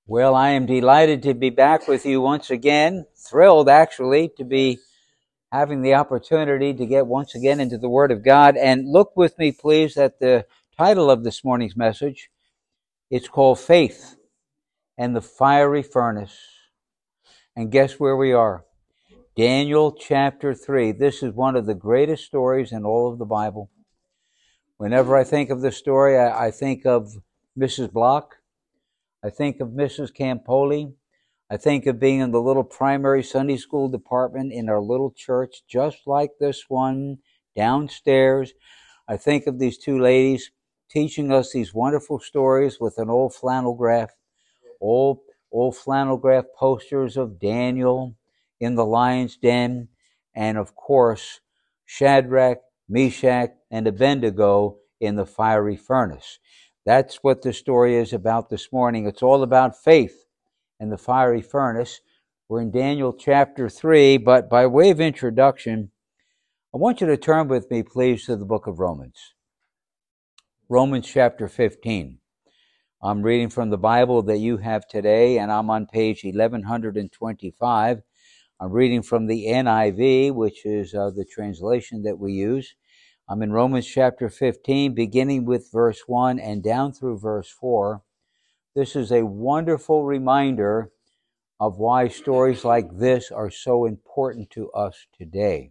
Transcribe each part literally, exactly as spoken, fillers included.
Well, I am delighted to be back with you once again. Thrilled, actually, to be having the opportunity to get once again into the Word of God. And look with me, please, at the title of this morning's message. It's called Faith and the Fiery Furnace. And guess where we are? Daniel chapter three. This is one of the greatest stories in all of the Bible. Whenever I think of this story, I, I think of Missus Block. I think of Missus Campoli. I think of being in the little primary Sunday school department in our little church, just like this one downstairs. I think of these two ladies teaching us these wonderful stories with an old flannel graph, old, old flannel graph posters of Daniel in the lion's den, and of course, Shadrach, Meshach, and Abednego in the fiery furnace. That's what the story is about this morning. It's all about faith and the fiery furnace. We're in Daniel chapter three, but by way of introduction, I want you to turn with me, please, to the book of Romans. Romans chapter fifteen. I'm reading from the Bible that you have today, and I'm on page eleven twenty-five. I'm reading from the N I V, which is uh, the translation that we use. I'm in Romans chapter fifteen, beginning with verse one and down through verse four. This is a wonderful reminder of why stories like this are so important to us today.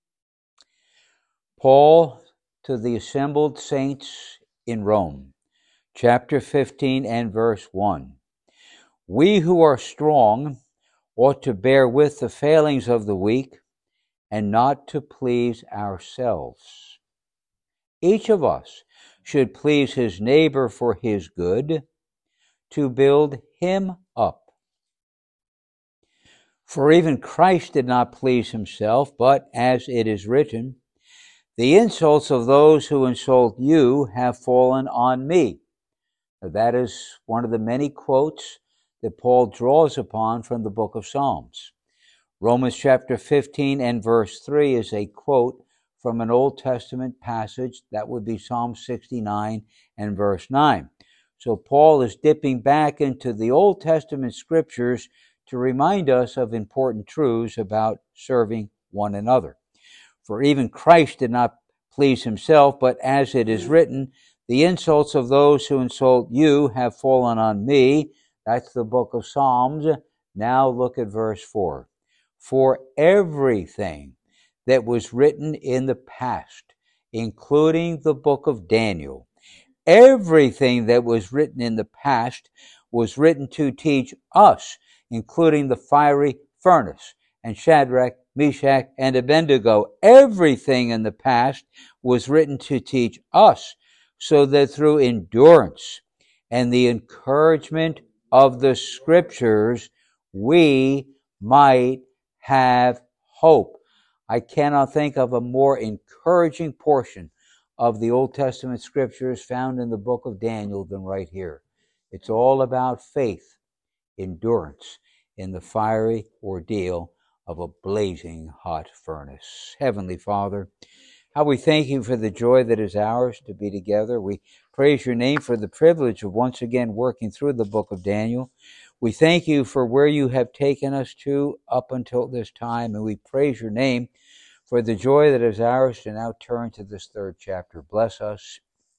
Paul to the assembled saints in Rome, chapter fifteen and verse one. We who are strong ought to bear with the failings of the weak and not to please ourselves. Each of us should please his neighbor for his good, to build him up. For even Christ did not please himself, but as it is written, the insults of those who insult you have fallen on me. Now, that is one of the many quotes that Paul draws upon from the book of Psalms. Romans chapter fifteen and verse three is a quote from an Old Testament passage. That would be Psalm sixty-nine and verse nine. So Paul is dipping back into the Old Testament scriptures to remind us of important truths about serving one another. For even Christ did not please himself, but as it is written, the insults of those who insult you have fallen on me. That's the book of Psalms. Now look at verse four. For everything that was written in the past, including the book of Daniel, everything that was written in the past was written to teach us, including the fiery furnace and Shadrach, Meshach, and Abednego. Everything in the past was written to teach us, so that through endurance and the encouragement of the scriptures, we might have hope. I cannot think of a more encouraging portion of the Old Testament scriptures found in the book of Daniel than right here. It's all about faith, endurance in the fiery ordeal of a blazing hot furnace. Heavenly Father, how we thank you for the joy that is ours to be together. We praise your name for the privilege of once again working through the book of Daniel. We thank you for where you have taken us to up until this time, and we praise your name for the joy that is ours to now turn to this third chapter. Bless us,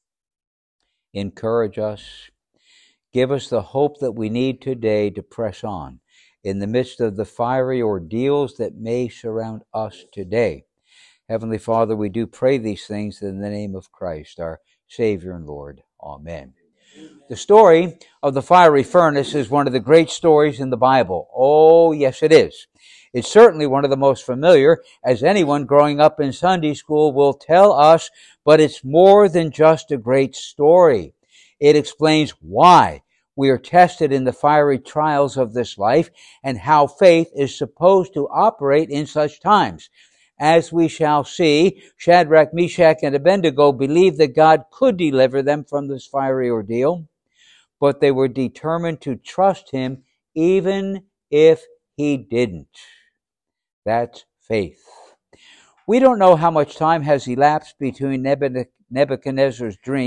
encourage us, give us the hope that we need today to press on in the midst of the fiery ordeals that may surround us today. Heavenly Father, we do pray these things in the name of Christ, our Savior and Lord. Amen. The story of the fiery furnace is one of the great stories in the Bible. Oh, yes, it is. It's certainly one of the most familiar, as anyone growing up in Sunday school will tell us, but it's more than just a great story. It explains why we are tested in the fiery trials of this life and how faith is supposed to operate in such times. As we shall see, Shadrach, Meshach, and Abednego believed that God could deliver them from this fiery ordeal, but they were determined to trust him even if he didn't. That's faith. We don't know how much time has elapsed between Nebuchadnezzar's dream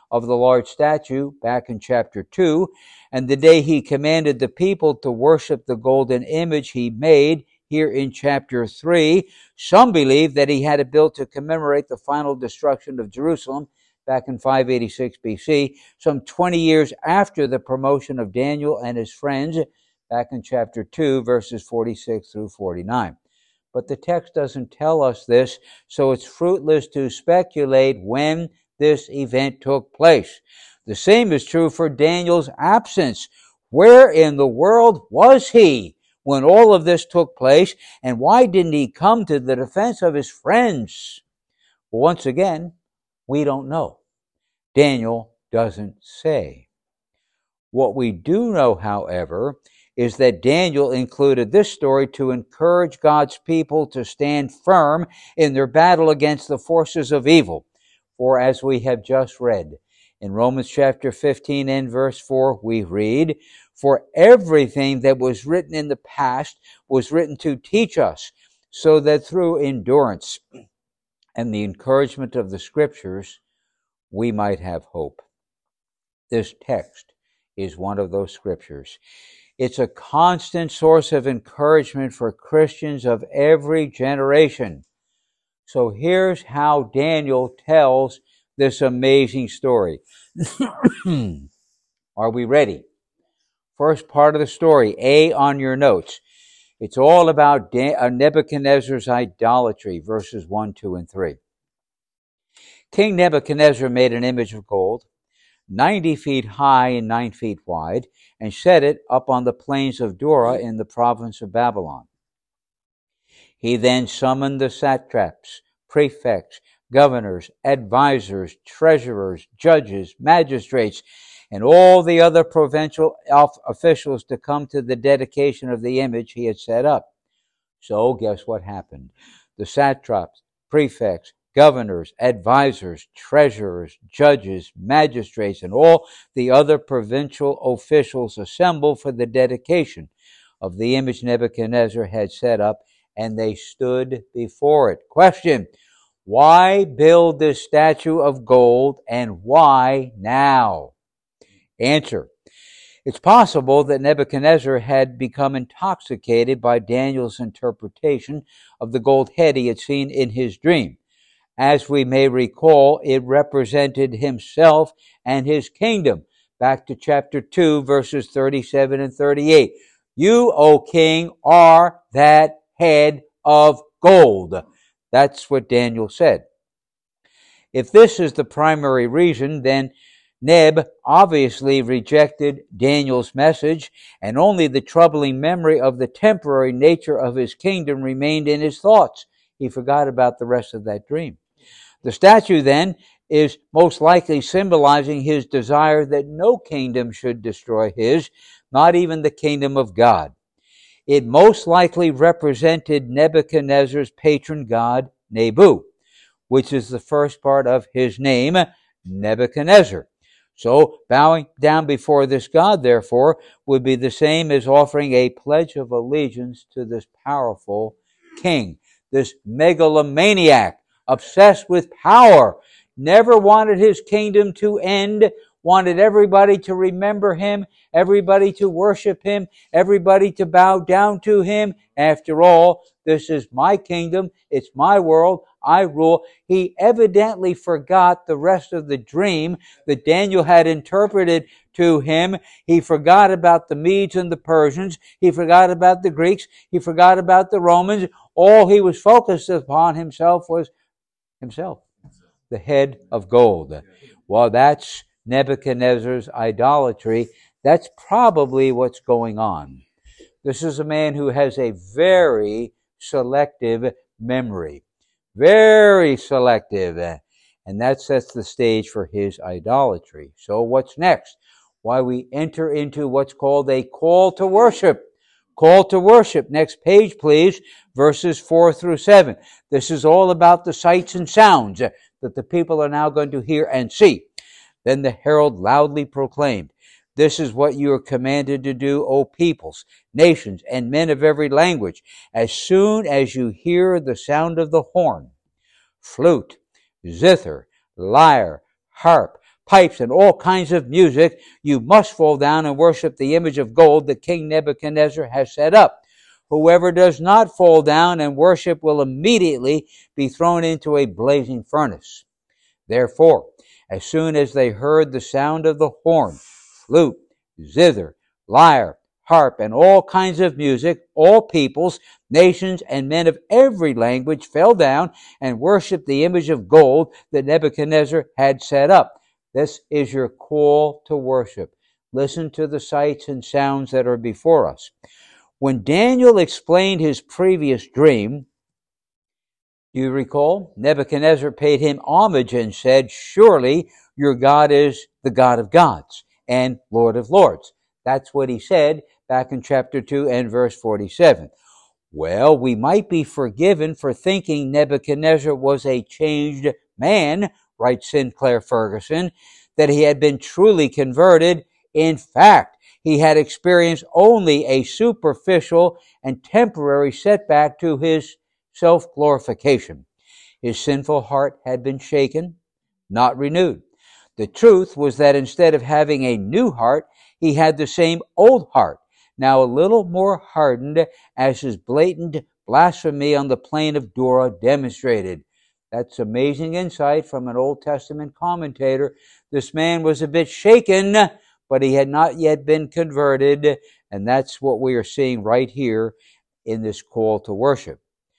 of the large statue back in chapter two, and the day he commanded the people to worship the golden image he made here in chapter three. Some believe that he had it built to commemorate the final destruction of Jerusalem back in five eighty-six B C, some twenty years after the promotion of Daniel and his friends back in chapter two, verses forty-six through forty-nine. But the text doesn't tell us this, so it's fruitless to speculate when this event took place. The same is true for Daniel's absence. Where in the world was he when all of this took place, and why didn't he come to the defense of his friends? Well, once again, we don't know. Daniel doesn't say. What we do know, however, is that Daniel included this story to encourage God's people to stand firm in their battle against the forces of evil. For as we have just read, in Romans chapter fifteen and verse four, we read, "For everything that was written in the past was written to teach us, so that through endurance and the encouragement of the Scriptures, we might have hope." This text is one of those scriptures. It's a constant source of encouragement for Christians of every generation. So here's how Daniel tells this amazing story. Are we ready? First part of the story, A on your notes. It's all about Nebuchadnezzar's idolatry, verses one, two, and three. King Nebuchadnezzar made an image of gold, ninety feet high and nine feet wide, and set it up on the plains of Dura in the province of Babylon. He then summoned the satraps, prefects, governors, advisors, treasurers, judges, magistrates, and all the other provincial officials to come to the dedication of the image he had set up. So guess what happened? The satraps, prefects, governors, advisors, treasurers, judges, magistrates, and all the other provincial officials assembled for the dedication of the image Nebuchadnezzar had set up, and they stood before it. Question: why build this statue of gold, and why now? Answer: it's possible that Nebuchadnezzar had become intoxicated by Daniel's interpretation of the gold head he had seen in his dream. As we may recall, it represented himself and his kingdom. Back to chapter two, verses thirty-seven and thirty-eight. You, O king, are that head of gold. That's what Daniel said. If this is the primary reason, then Neb obviously rejected Daniel's message, and only the troubling memory of the temporary nature of his kingdom remained in his thoughts. He forgot about the rest of that dream. The statue, then, is most likely symbolizing his desire that no kingdom should destroy his, not even the kingdom of God. It most likely represented Nebuchadnezzar's patron god, Nebu, which is the first part of his name, Nebuchadnezzar. So, bowing down before this god, therefore, would be the same as offering a pledge of allegiance to this powerful king, this megalomaniac, obsessed with power, never wanted his kingdom to end, wanted everybody to remember him, everybody to worship him, everybody to bow down to him. After all, this is my kingdom, it's my world, I rule. He evidently forgot the rest of the dream that Daniel had interpreted to him. He forgot about the Medes and the Persians. He forgot about the Greeks. He forgot about the Romans. All he was focused upon himself was himself, the head of gold. Well, that's Nebuchadnezzar's idolatry. That's probably what's going on. This is a man who has a very selective memory. Very selective. And that sets the stage for his idolatry. So what's next? Why, we enter into what's called a call to worship. Call to worship. Next page, please. Verses four through seven. This is all about the sights and sounds that the people are now going to hear and see. Then the herald loudly proclaimed, "This is what you are commanded to do, O peoples, nations, and men of every language. As soon as you hear the sound of the horn, flute, zither, lyre, harp, pipes, and all kinds of music, you must fall down and worship the image of gold that King Nebuchadnezzar has set up. Whoever does not fall down and worship will immediately be thrown into a blazing furnace. Therefore, as soon as they heard the sound of the horn, flute, zither, lyre, harp, and all kinds of music, all peoples, nations, and men of every language fell down and worshipped the image of gold that Nebuchadnezzar had set up. This is your call to worship. Listen to the sights and sounds that are before us. When Daniel explained his previous dream, do you recall? Nebuchadnezzar paid him homage and said, "Surely your God is the God of gods and Lord of lords." That's what he said back in chapter two and verse forty-seven. Well, we might be forgiven for thinking Nebuchadnezzar was a changed man, writes Sinclair Ferguson, that he had been truly converted. In fact, he had experienced only a superficial and temporary setback to his self-glorification. His sinful heart had been shaken, not renewed. The truth was that instead of having a new heart, he had the same old heart, now a little more hardened, as his blatant blasphemy on the plain of Dura demonstrated. That's amazing insight from an Old Testament commentator. This man was a bit shaken, but he had not yet been converted, and that's what we are seeing right here in this call to worship.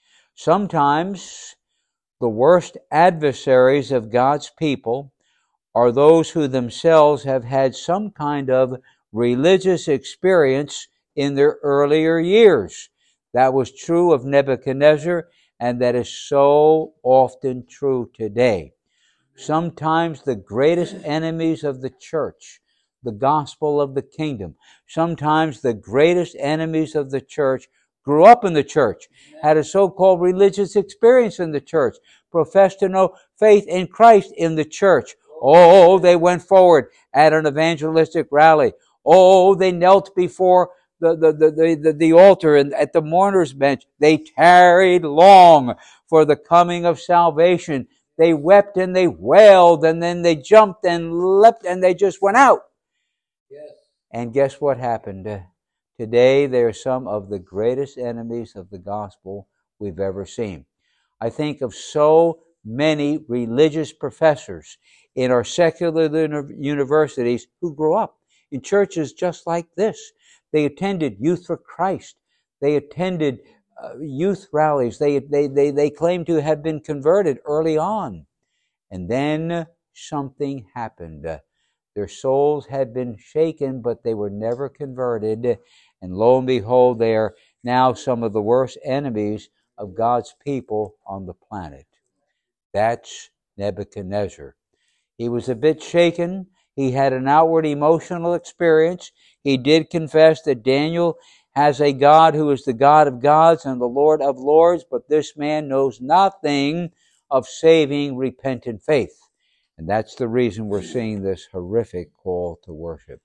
Sometimes the worst adversaries of God's people are those who themselves have had some kind of religious experience in their earlier years. That was true of Nebuchadnezzar, and that is so often true today. Sometimes the greatest enemies of the church, the gospel of the kingdom, sometimes the greatest enemies of the church grew up in the church, had a so-called religious experience in the church, professed to know faith in Christ in the church. Oh, they went forward at an evangelistic rally. Oh, they knelt before the, the, the, the, the altar and at the mourner's bench. They tarried long for the coming of salvation. They wept and they wailed, and then they jumped and leapt, and they just went out. Yes. And guess what happened? Uh, today, they are some of the greatest enemies of the gospel we've ever seen. I think of so many religious professors in our secular universities who grew up in churches just like this. They attended Youth for Christ. They attended uh, youth rallies. They, they, they, they claimed to have been converted early on. And then something happened. Uh, their souls had been shaken, but they were never converted. And lo and behold, they are now some of the worst enemies of God's people on the planet. That's Nebuchadnezzar. He was a bit shaken. He had an outward emotional experience. He did confess that Daniel has a God who is the God of gods and the Lord of lords, but this man knows nothing of saving repentant faith. And that's the reason we're seeing this horrific call to worship.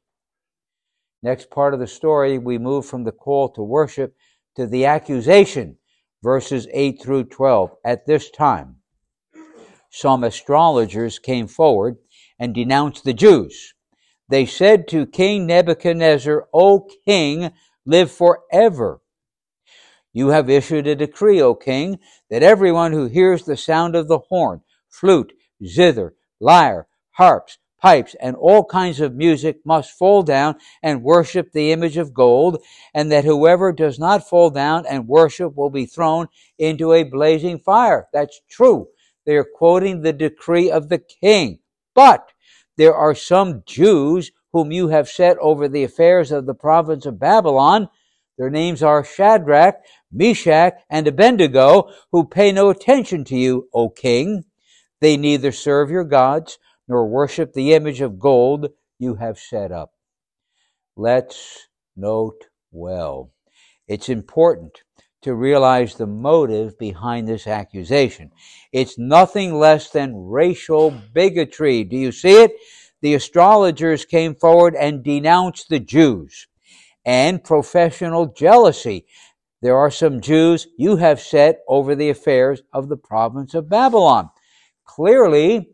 Next part of the story, we move from the call to worship to the accusation, verses eight through twelve. At this time, some astrologers came forward and denounced the Jews. They said to King Nebuchadnezzar, "O king, live forever. You have issued a decree, O king, that everyone who hears the sound of the horn, flute, zither, lyre, harps, pipes, and all kinds of music must fall down and worship the image of gold, and that whoever does not fall down and worship will be thrown into a blazing fire." That's true. They are quoting the decree of the king. But there are some Jews whom you have set over the affairs of the province of Babylon. Their names are Shadrach, Meshach, and Abednego, who pay no attention to you, O king. They neither serve your gods nor worship the image of gold you have set up. Let's note well. It's important to realize the motive behind this accusation. It's nothing less than racial bigotry. Do you see it? The astrologers came forward and denounced the Jews. And professional jealousy. There are some Jews you have set over the affairs of the province of Babylon. Clearly,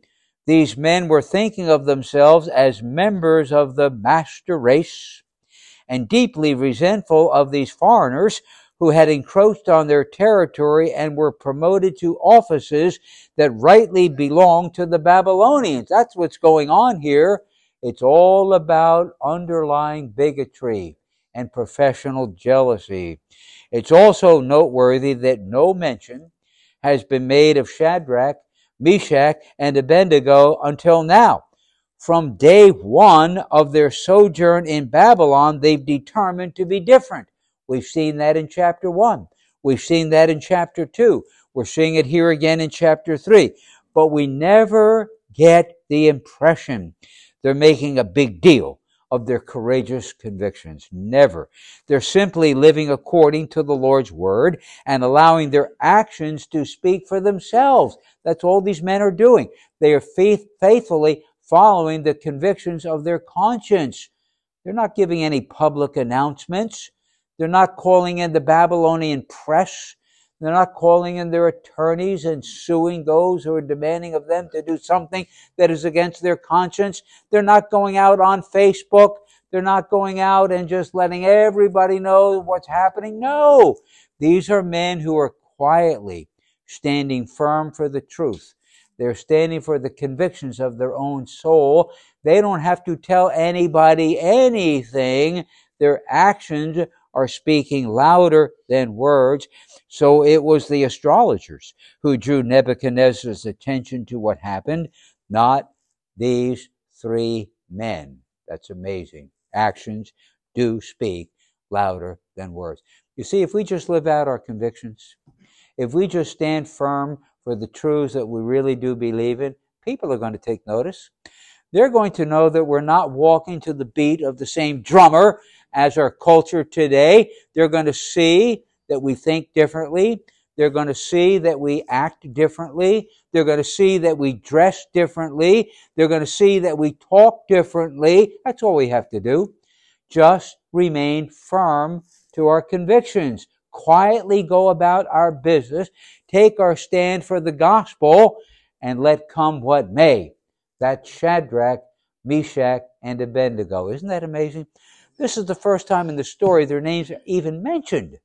These men were thinking of themselves as members of the master race and deeply resentful of these foreigners who had encroached on their territory and were promoted to offices that rightly belonged to the Babylonians. That's what's going on here. It's all about underlying bigotry and professional jealousy. It's also noteworthy that no mention has been made of Shadrach, Meshach, and Abednego until now. From day one of their sojourn in Babylon, they've determined to be different. We've seen that in chapter one. We've seen that in chapter two. We're seeing it here again in chapter three. But we never get the impression they're making a big deal of their courageous convictions. Never. They're simply living according to the Lord's word and allowing their actions to speak for themselves. That's all these men are doing. They are faith, faithfully following the convictions of their conscience. They're not giving any public announcements. They're not calling in the Babylonian press. They're not calling in their attorneys and suing those who are demanding of them to do something that is against their conscience. They're not going out on Facebook. They're not going out and just letting everybody know what's happening. No, these are men who are quietly standing firm for the truth. They're standing for the convictions of their own soul. They don't have to tell anybody anything. Their actions are speaking louder than words. So it was the astrologers who drew Nebuchadnezzar's attention to what happened, not these three men. That's amazing. Actions do speak louder than words. You see, if we just live out our convictions, if we just stand firm for the truths that we really do believe in, people are going to take notice. They're going to know that we're not walking to the beat of the same drummer as our culture today. They're going to see that we think differently. They're going to see that we act differently. They're going to see that we dress differently. They're going to see that we talk differently. That's all we have to do. Just remain firm to our convictions. Quietly go about our business. Take our stand for the gospel and let come what may. That's Shadrach, Meshach, and Abednego. Isn't that amazing? This is the first time in the story their names are even mentioned.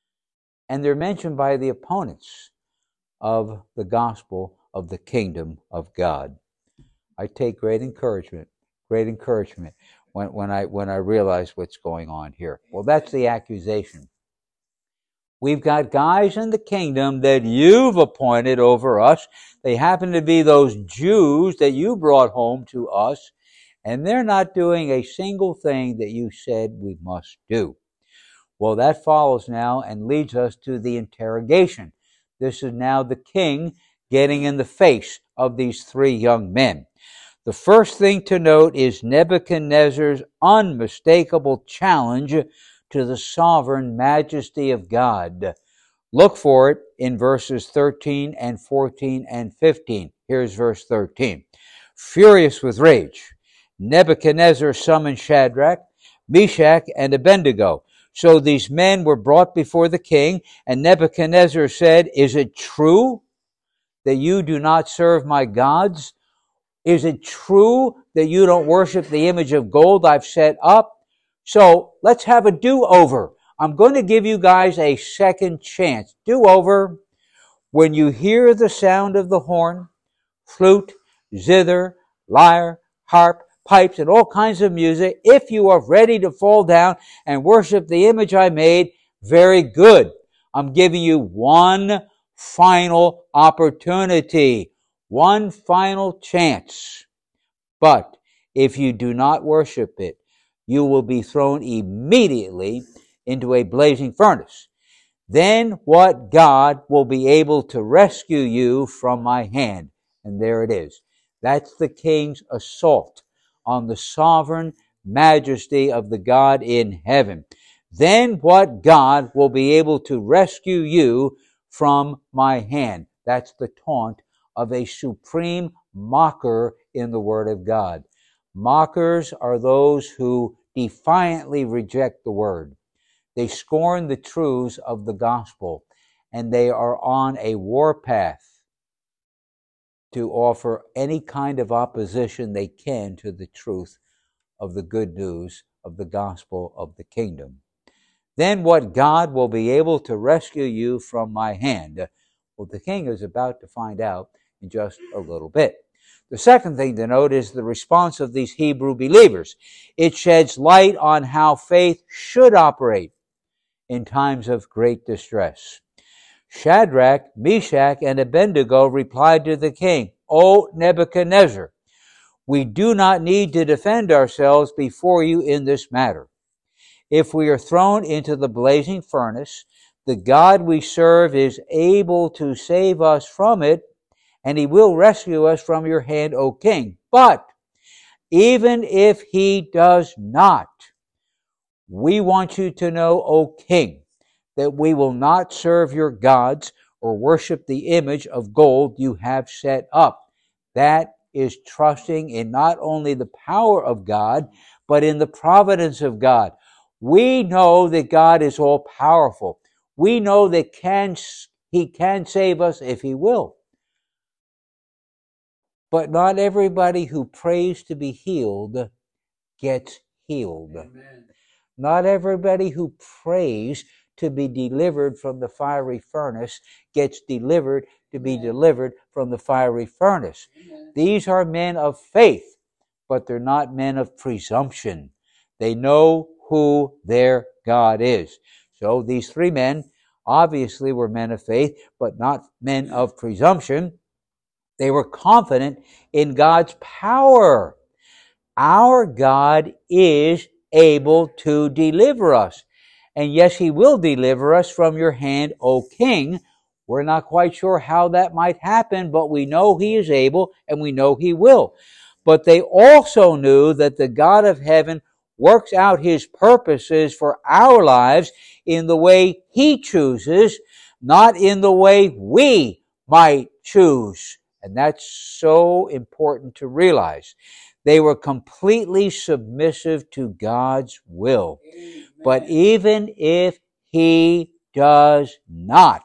And they're mentioned by the opponents of the gospel of the kingdom of God. I take great encouragement, great encouragement when, when I when I realize what's going on here. Well, that's the accusation. We've got guys in the kingdom that you've appointed over us. They happen to be those Jews that you brought home to us, and they're not doing a single thing that you said we must do. Well, that follows now and leads us to the interrogation. This is now the king getting in the face of these three young men. The first thing to note is Nebuchadnezzar's unmistakable challenge to the sovereign majesty of God. Look for it in verses thirteen and fourteen and fifteen. Here's verse thirteen. Furious with rage, Nebuchadnezzar summoned Shadrach, Meshach, and Abednego. So these men were brought before the king, and Nebuchadnezzar said, "Is it true that you do not serve my gods? Is it true that you don't worship the image of gold I've set up? So let's have a do-over. I'm going to give you guys a second chance. Do-over. When you hear the sound of the horn, flute, zither, lyre, harp, pipes, and all kinds of music, if you are ready to fall down and worship the image I made, very good. I'm giving you one final opportunity, one final chance. But if you do not worship it, you will be thrown immediately into a blazing furnace. Then what God will be able to rescue you from my hand?" And there it is. That's the king's assault on the sovereign majesty of the God in heaven. Then what God will be able to rescue you from my hand? That's the taunt of a supreme mocker in the Word of God. Mockers are those who defiantly reject the Word. They scorn the truths of the gospel, and they are on a warpath to offer any kind of opposition they can to the truth of the good news of the gospel of the kingdom. Then what God will be able to rescue you from my hand? Well, the king is about to find out in just a little bit. The second thing to note is the response of these Hebrew believers. It sheds light on how faith should operate in times of great distress. Shadrach, Meshach, and Abednego replied to the king, "O Nebuchadnezzar, we do not need to defend ourselves before you in this matter. If we are thrown into the blazing furnace, the God we serve is able to save us from it, and he will rescue us from your hand, O king. But even if he does not, we want you to know, O king, that we will not serve your gods or worship the image of gold you have set up." That is trusting in not only the power of God, but in the providence of God. We know that God is all powerful. We know that can, he can save us if he will. But not everybody who prays to be healed gets healed. Amen. Not everybody who prays to be delivered from the fiery furnace gets delivered to be delivered from the fiery furnace. Amen. These are men of faith, but they're not men of presumption. They know who their God is. So these three men obviously were men of faith, but not men of presumption. They were confident in God's power. Our God is able to deliver us. And yes, he will deliver us from your hand, O king. We're not quite sure how that might happen, but we know he is able and we know he will. But they also knew that the God of heaven works out his purposes for our lives in the way he chooses, not in the way we might choose. And that's so important to realize. They were completely submissive to God's will. Amen. But even if he does not,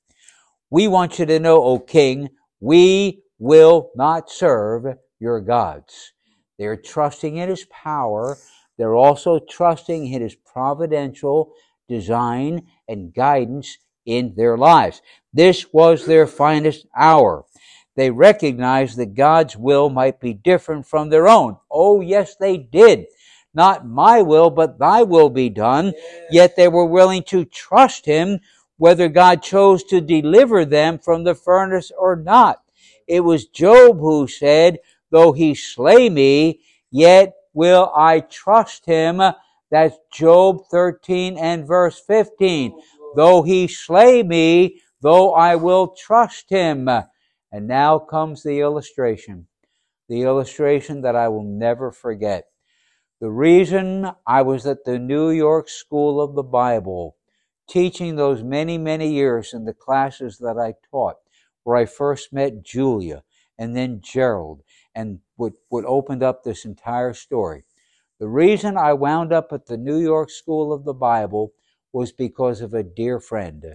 we want you to know, O king, we will not serve your gods. They're trusting in his power. They're also trusting in his providential design and guidance in their lives. This was their finest hour. They recognized that God's will might be different from their own. Oh, yes, they did. Not my will, but thy will be done. Yes. Yet they were willing to trust him, whether God chose to deliver them from the furnace or not. It was Job who said, "Though he slay me, yet will I trust him." That's Job thirteen and verse fifteen. "Though he slay me, though I will trust him." And now comes the illustration, the illustration that I will never forget. The reason I was at the New York School of the Bible, teaching those many, many years in the classes that I taught, where I first met Julia and then Gerald, and what, what opened up this entire story. The reason I wound up at the New York School of the Bible was because of a dear friend.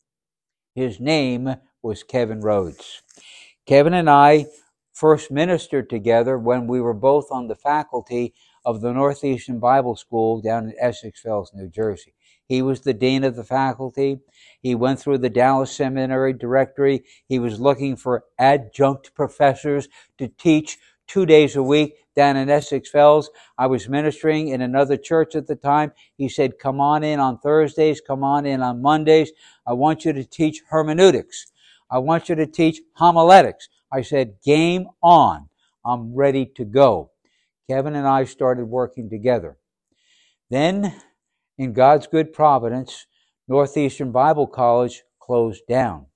His name was Kevin Rhodes. Kevin and I first ministered together when we were both on the faculty of the Northeastern Bible School down in Essex Fells, New Jersey. He was the dean of the faculty. He went through the Dallas Seminary directory. He was looking for adjunct professors to teach two days a week down in Essex Fells. I was ministering in another church at the time. He said, "Come on in on Thursdays, come on in on Mondays. I want you to teach hermeneutics. I want you to teach homiletics." I said, "Game on. I'm ready to go." Kevin and I started working together. Then, in God's good providence, Northeastern Bible College closed down.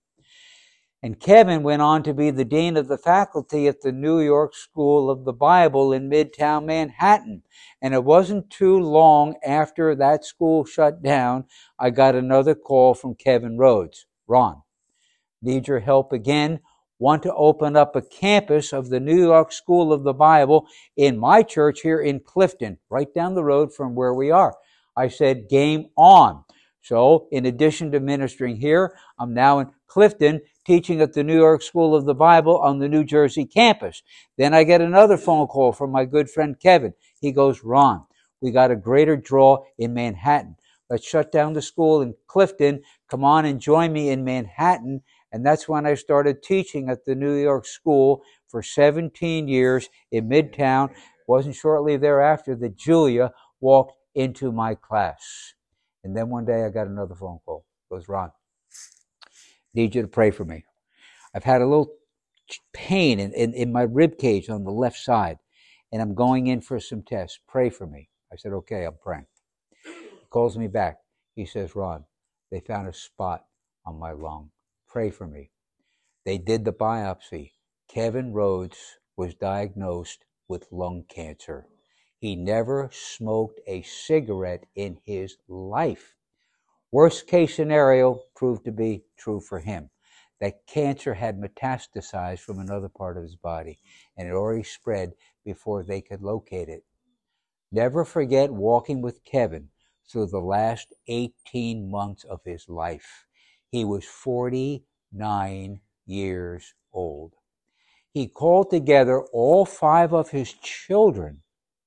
And Kevin went on to be the dean of the faculty at the New York School of the Bible in Midtown Manhattan. And it wasn't too long after that school shut down, I got another call from Kevin Rhodes. "Ron, need your help again. Want to open up a campus of the New York School of the Bible in my church here in Clifton, right down the road from where we are." I said, "Game on." So, in addition to ministering here, I'm now in Clifton teaching at the New York School of the Bible on the New Jersey campus. Then I get another phone call from my good friend Kevin. He goes, Ron, we got a greater draw in Manhattan. Let's shut down the school in Clifton. Come on and join me in Manhattan. And that's when I started teaching at the New York School for seventeen years in Midtown. It wasn't shortly thereafter that Julia walked into my class. And then one day I got another phone call. It goes, Ron, need you to pray for me. I've had a little pain in, in, in my rib cage on the left side, and I'm going in for some tests. Pray for me. I said, okay, I'm praying. He calls me back. He says, Ron, they found a spot on my lung. Pray for me. They did the biopsy. Kevin Rhodes was diagnosed with lung cancer. He never smoked a cigarette in his life. Worst case scenario proved to be true for him. That cancer had metastasized from another part of his body, and it already spread before they could locate it. Never forget walking with Kevin through the last eighteen months of his life. He was forty-nine years old. He called together all five of his children,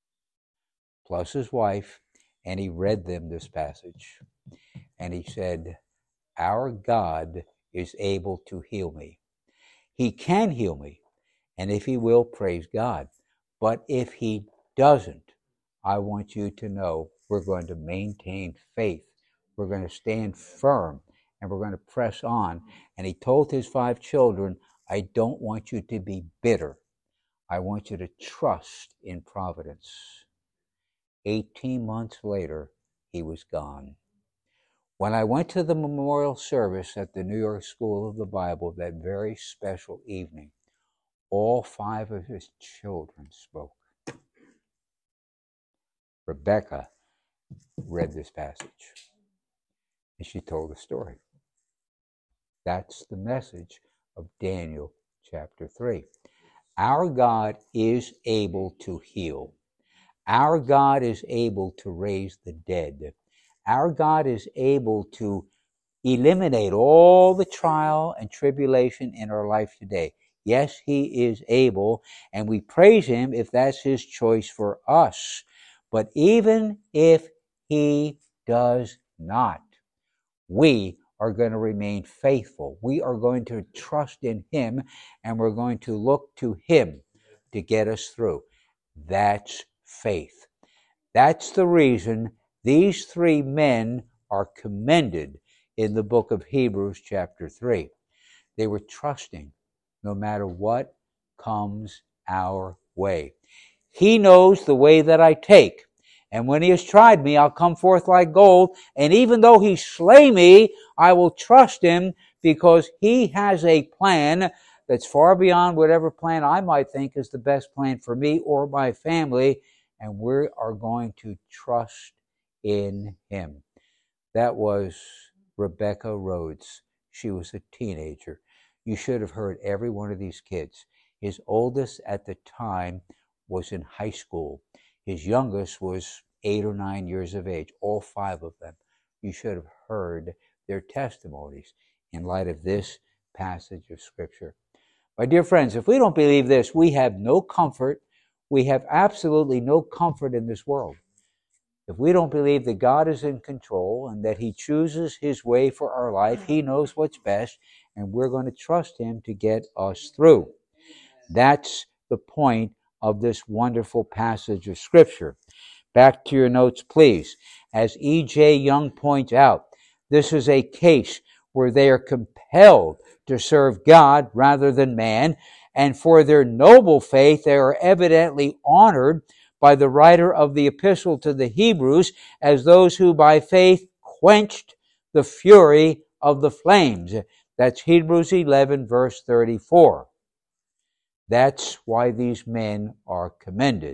plus his wife, and he read them this passage. And he said, our God is able to heal me. He can heal me, and if he will, praise God. But if he doesn't, I want you to know we're going to maintain faith. We're going to stand firm, and we're going to press on. And he told his five children, I don't want you to be bitter. I want you to trust in providence. Eighteen months later, he was gone. When I went to the memorial service at the New York School of the Bible that very special evening, all five of his children spoke. Rebecca read this passage, and she told the story. That's the message of Daniel chapter three. Our God is able to heal. Our God is able to raise the dead. Our God is able to eliminate all the trial and tribulation in our life today. Yes, he is able, and we praise him if that's his choice for us. But even if he does not, we are going to remain faithful. We are going to trust in him, and we're going to look to him to get us through. That's faith. That's the reason these three men are commended in the book of Hebrews chapter three. They were trusting no matter what comes our way. He knows the way that I take, and when he has tried me, I'll come forth like gold, and even though he slay me, I will trust him, because he has a plan that's far beyond whatever plan I might think is the best plan for me or my family, and we are going to trust in him. That was Rebecca Rhodes. She was a teenager. You should have heard every one of these kids. His oldest at the time was in high school. His youngest was eight or nine years of age, all five of them. You should have heard their testimonies in light of this passage of Scripture. My dear friends, if we don't believe this, we have no comfort. We have absolutely no comfort in this world. If we don't believe that God is in control and that he chooses his way for our life, he knows what's best, and we're going to trust him to get us through. That's the point of this wonderful passage of Scripture. Back to your notes, please. As E J Young points out, this is a case where they are compelled to serve God rather than man, and for their noble faith, they are evidently honored by the writer of the epistle to the Hebrews as those who by faith quenched the fury of the flames. That's Hebrews eleven, verse thirty-four. That's why these men are commended.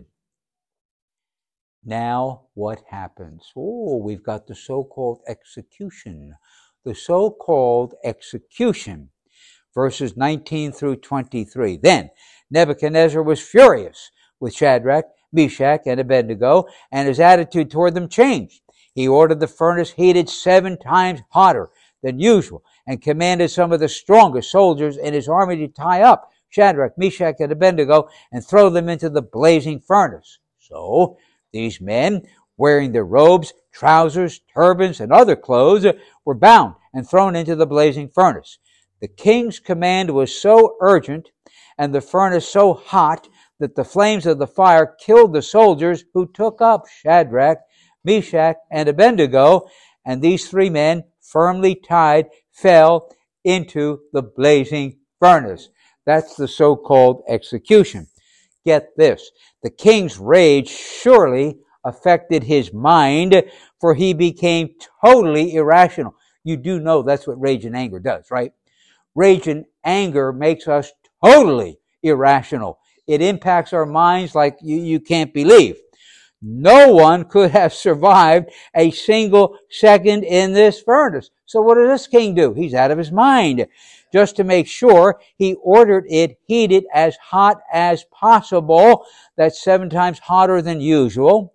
Now, what happens? Oh, we've got the so-called execution. The so-called execution. Verses nineteen through twenty-three. Then Nebuchadnezzar was furious with Shadrach, Meshach, and Abednego, and his attitude toward them changed. He ordered the furnace heated seven times hotter than usual, and commanded some of the strongest soldiers in his army to tie up Shadrach, Meshach, and Abednego and throw them into the blazing furnace. So these men, wearing their robes, trousers, turbans, and other clothes, were bound and thrown into the blazing furnace. The king's command was so urgent and the furnace so hot that the flames of the fire killed the soldiers who took up Shadrach, Meshach, and Abednego, and these three men, firmly tied, fell into the blazing furnace. That's the so-called execution. Get this. The king's rage surely affected his mind, for he became totally irrational. You do know that's what rage and anger does, right? Rage and anger makes us totally irrational. It impacts our minds like you, you can't believe. No one could have survived a single second in this furnace. So what does this king do? He's out of his mind. Just to make sure, he ordered it heated as hot as possible. That's seven times hotter than usual.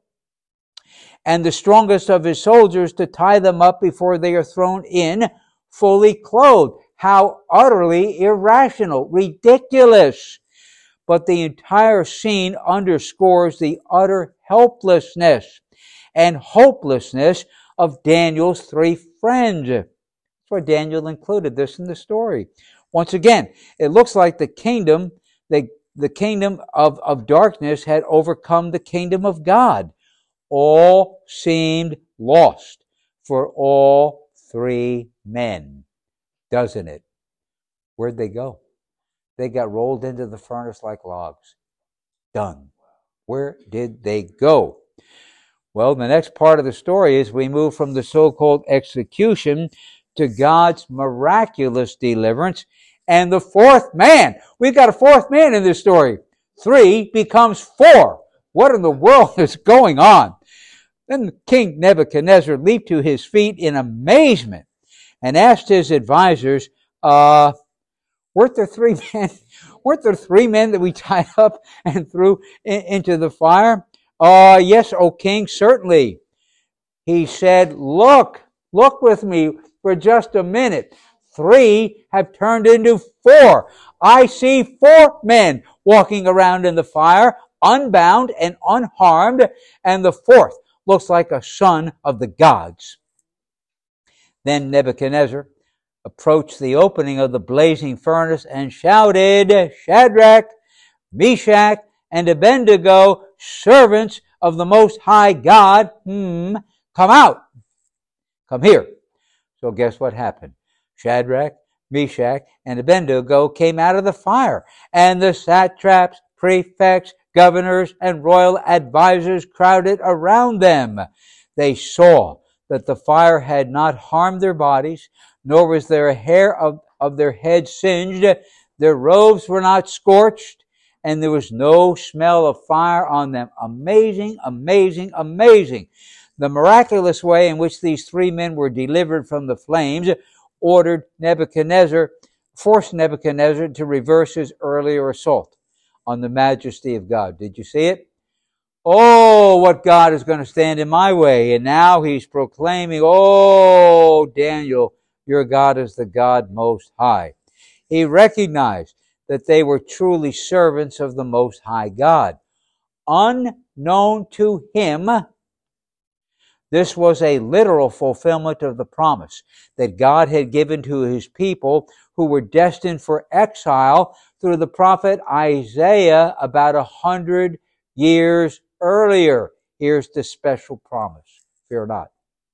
And the strongest of his soldiers to tie them up before they are thrown in, fully clothed. How utterly irrational, ridiculous. But the entire scene underscores the utter helplessness and hopelessness of Daniel's three friends. That's why Daniel included this in the story. Once again, it looks like the kingdom, the, the kingdom of, of darkness had overcome the kingdom of God. All seemed lost for all three men, doesn't it? Where'd they go? They got rolled into the furnace like logs. Done. Where did they go? Well, the next part of the story is we move from the so-called execution to God's miraculous deliverance and the fourth man. We've got a fourth man in this story. Three becomes four. What in the world is going on? Then King Nebuchadnezzar leaped to his feet in amazement and asked his advisors, uh, weren't there three men, weren't there three men that we tied up and threw in, into the fire? Uh, yes, O king, certainly. He said, look, look with me for just a minute. Three have turned into four. I see four men walking around in the fire, unbound and unharmed, and the fourth looks like a son of the gods. Then Nebuchadnezzar approached the opening of the blazing furnace and shouted, Shadrach, Meshach, and Abednego, servants of the Most High God, hmm, come out. Come here. So guess what happened? Shadrach, Meshach, and Abednego came out of the fire, and the satraps, prefects, governors, and royal advisors crowded around them. They saw that the fire had not harmed their bodies, nor was their hair of, of their heads singed. Their robes were not scorched, and there was no smell of fire on them. Amazing, amazing, amazing. The miraculous way in which these three men were delivered from the flames ordered Nebuchadnezzar, forced Nebuchadnezzar to reverse his earlier assault on the majesty of God. Did you see it? Oh, what God is going to stand in my way. And now he's proclaiming, oh, Daniel, your God is the God Most High. He recognized that they were truly servants of the Most High God. Unknown to him, this was a literal fulfillment of the promise that God had given to his people who were destined for exile through the prophet Isaiah about a hundred years earlier. Here's the special promise. Fear not.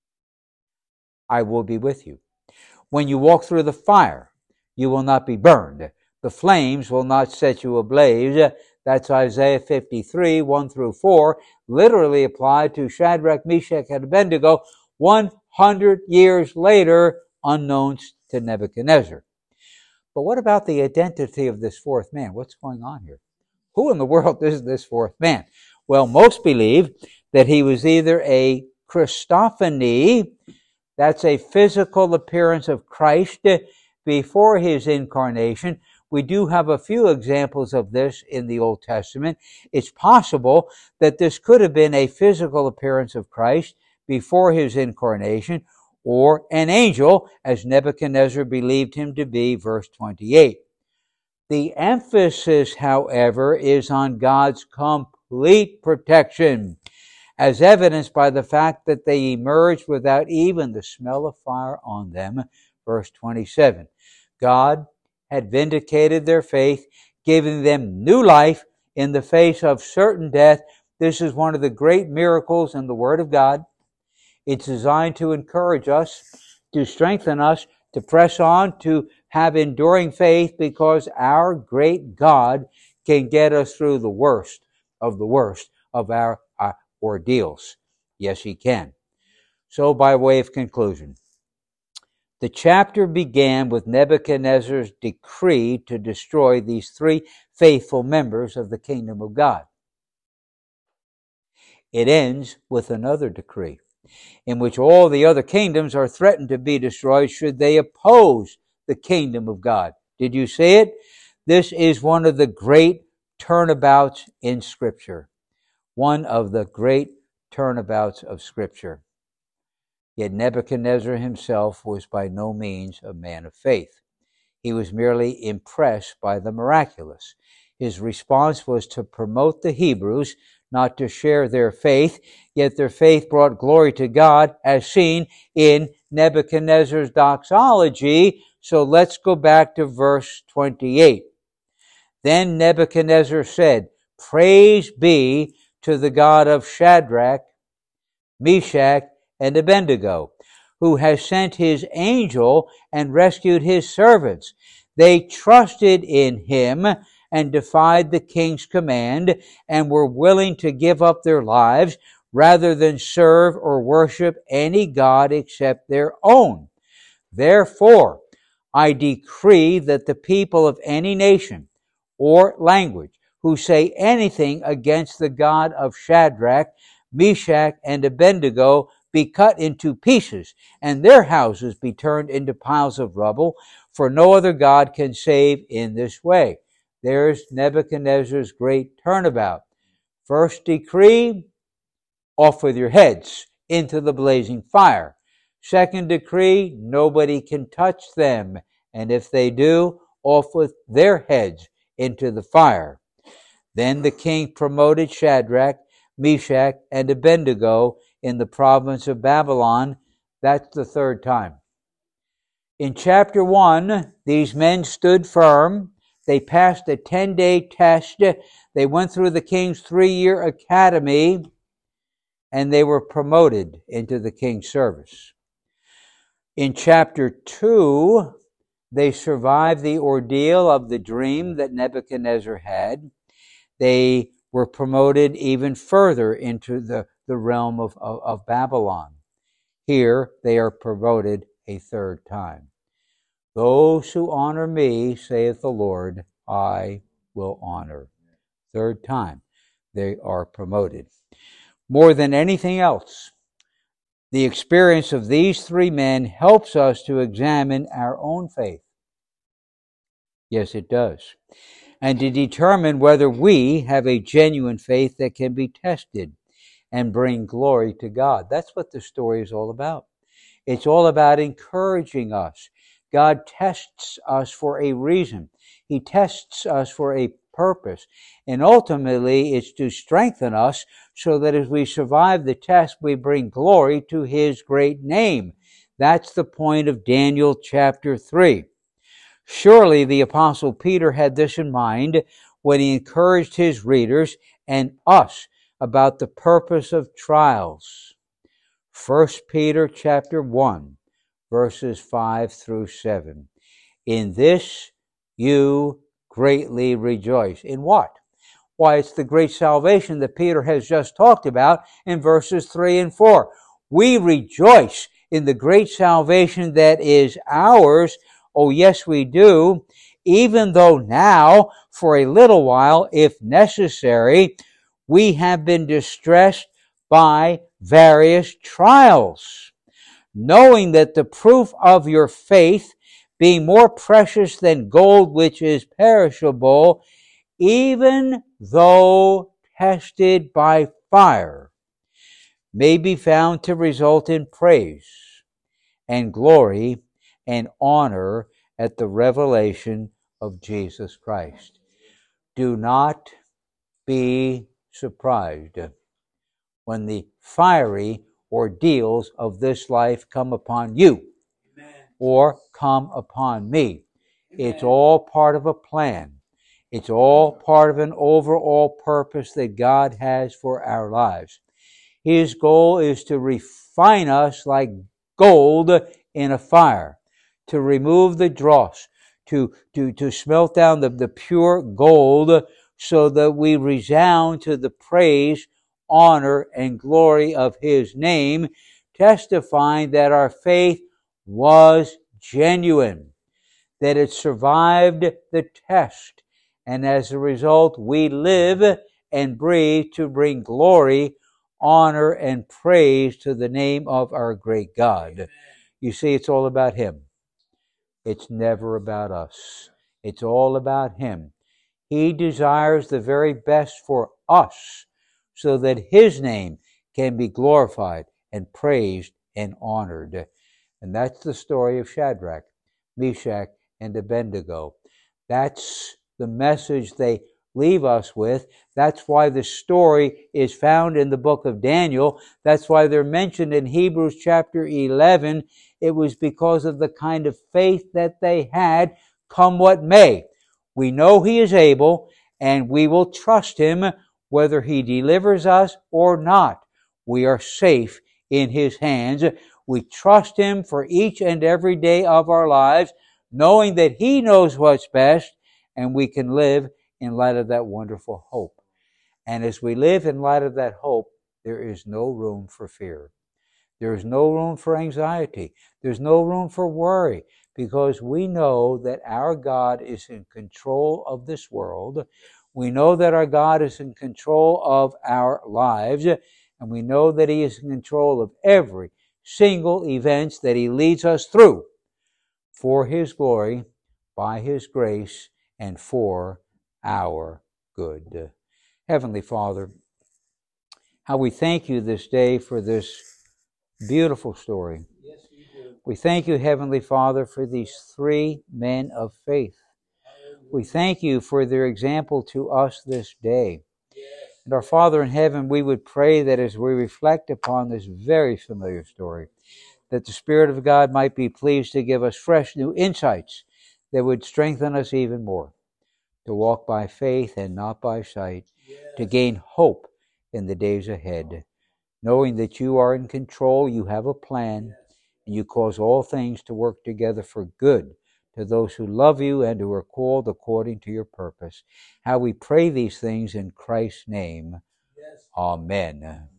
I will be with you. When you walk through the fire, you will not be burned. The flames will not set you ablaze. That's Isaiah fifty-three, one through four, literally applied to Shadrach, Meshach, and Abednego one hundred years later, unknown to Nebuchadnezzar. But what about the identity of this fourth man? What's going on here? Who in the world is this fourth man? Well, most believe that he was either a Christophany, that's a physical appearance of Christ before his incarnation. We do have a few examples of this in the Old Testament. It's possible that this could have been a physical appearance of Christ before his incarnation, or an angel, as Nebuchadnezzar believed him to be, verse twenty-eight. The emphasis, however, is on God's complete protection, as evidenced by the fact that they emerged without even the smell of fire on them, verse twenty-seven. God had vindicated their faith, giving them new life in the face of certain death. This is one of the great miracles in the Word of God. It's designed to encourage us, to strengthen us, to press on, to have enduring faith, because our great God can get us through the worst of the worst of our, our ordeals. Yes, He can. So, by way of conclusion, the chapter began with Nebuchadnezzar's decree to destroy these three faithful members of the kingdom of God. It ends with another decree, in which all the other kingdoms are threatened to be destroyed should they oppose the kingdom of God. Did you see it? This is one of the great turnabouts in Scripture. One of the great turnabouts of Scripture. Yet Nebuchadnezzar himself was by no means a man of faith. He was merely impressed by the miraculous. His response was to promote the Hebrews, not to share their faith, yet their faith brought glory to God, as seen in Nebuchadnezzar's doxology. So let's go back to verse twenty-eight. Then Nebuchadnezzar said, "Praise be to the God of Shadrach, Meshach, and Abednego, who has sent his angel and rescued his servants. They trusted in him and defied the king's command, and were willing to give up their lives rather than serve or worship any god except their own. Therefore, I decree that the people of any nation or language who say anything against the God of Shadrach, Meshach, and Abednego be cut into pieces, and their houses be turned into piles of rubble, for no other God can save in this way." There's Nebuchadnezzar's great turnabout. First decree, off with your heads into the blazing fire. Second decree, nobody can touch them, and if they do, off with their heads into the fire. Then the king promoted Shadrach, Meshach, and Abednego in the province of Babylon. That's the third time. In chapter one, these men stood firm. They passed a ten-day test. They went through the king's three-year academy, and they were promoted into the king's service. In chapter two, they survived the ordeal of the dream that Nebuchadnezzar had. They were promoted even further into the, the realm of, of, of Babylon. Here, they are promoted a third time. "Those who honor me, saith the Lord, I will honor." Third time, they are promoted. More than anything else, the experience of these three men helps us to examine our own faith. Yes, it does. And to determine whether we have a genuine faith that can be tested and bring glory to God. That's what the story is all about. It's all about encouraging us. God tests us for a reason. He tests us for a purpose. And ultimately, it's to strengthen us so that as we survive the test, we bring glory to His great name. That's the point of Daniel chapter three. Surely the Apostle Peter had this in mind when he encouraged his readers and us about the purpose of trials. First Peter chapter one. Verses five through seven. "In this you greatly rejoice." In what? Why, it's the great salvation that Peter has just talked about in verses three and four. We rejoice in the great salvation that is ours. Oh, yes, we do. Even though now, for a little while, if necessary, we have been distressed by various trials, knowing that the proof of your faith, being more precious than gold which is perishable, even though tested by fire, may be found to result in praise and glory and honor at the revelation of Jesus Christ. Do not be surprised when the fiery ordeals of this life come upon you. Amen. Or come upon me. Amen. It's all part of a plan. It's all part of an overall purpose that God has for our lives. His goal is to refine us like gold in a fire, to remove the dross, to, to, to smelt down the, the pure gold so that we resound to the praise, honor, and glory of His name, testifying that our faith was genuine, that it survived the test, and as a result we live and breathe to bring glory, honor, and praise to the name of our great God. Amen. You see, it's all about Him. It's never about us. It's all about Him. He desires the very best for us so that His name can be glorified and praised and honored. And that's the story of Shadrach, Meshach, and Abednego. That's the message they leave us with. That's why the story is found in the book of Daniel. That's why they're mentioned in Hebrews chapter eleven. It was because of the kind of faith that they had, come what may. We know He is able, and we will trust Him whether He delivers us or not. We are safe in His hands. We trust Him for each and every day of our lives, knowing that He knows what's best, and we can live in light of that wonderful hope. And as we live in light of that hope, there is no room for fear. There is no room for anxiety. There's no room for worry, because we know that our God is in control of this world. We know that our God is in control of our lives, and we know that He is in control of every single event that He leads us through for His glory, by His grace, and for our good. Heavenly Father, how we thank You this day for this beautiful story. Yes, we do. We thank You, Heavenly Father, for these three men of faith. Hallelujah. We thank You for their example to us this day. Yes. And our Father in heaven, we would pray that as we reflect upon this very familiar story, that the Spirit of God might be pleased to give us fresh new insights that would strengthen us even more, to walk by faith and not by sight, yes, to gain hope in the days ahead, knowing that You are in control, You have a plan, yes, and You cause all things to work together for good to those who love You and who are called according to Your purpose. How we pray these things in Christ's name. Yes. Amen.